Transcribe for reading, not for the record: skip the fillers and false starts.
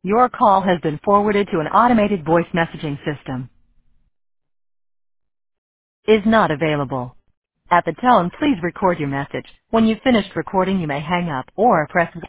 Your call has been forwarded to an automated voice messaging system. Is not available. At the tone, please record your message. When you've finished recording, you may hang up or press